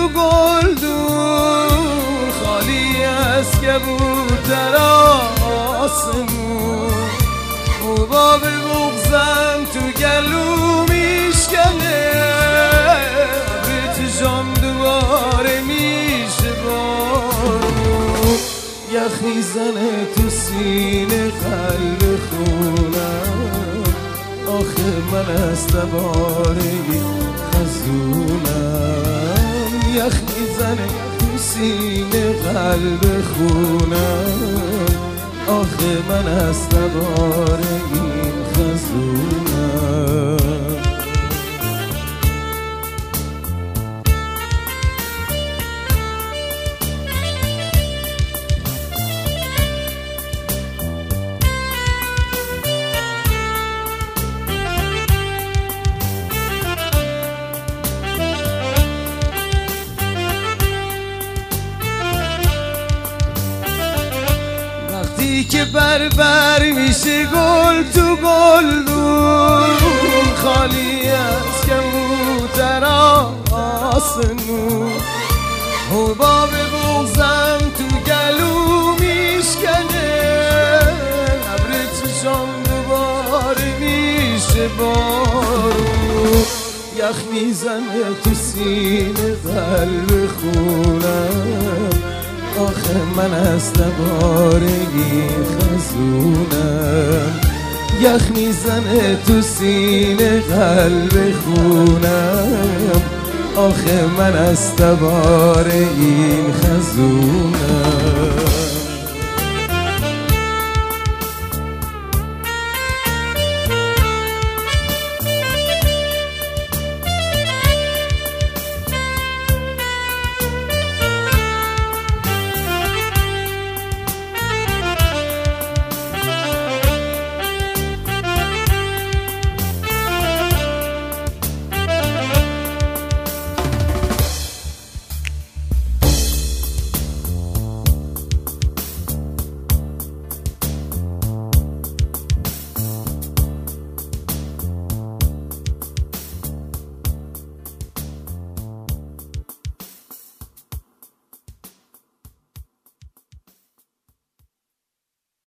تو گلدون خالی از کبوتر آسمون حباب بغزم تو گلو میشکنه ابر چشام دوباره میشه بارون یخ میزنه تو سینه قلب خونم آخه من از تباره خزونم یخ میزنه تو سینه قلب خونم آخه من از تباره این خزونم که بربر میشه گل تو گلدون خالی از کبوتر آسمون حباب بغزم تو گلو میشکنه ابر چشام دوباره میشه بارون یخ میزنه تو سینه قلب خونم آخه من از تبارگی خزونم یخ میزنه تو سینه قلب خونم آخه من از تبارگی خزونم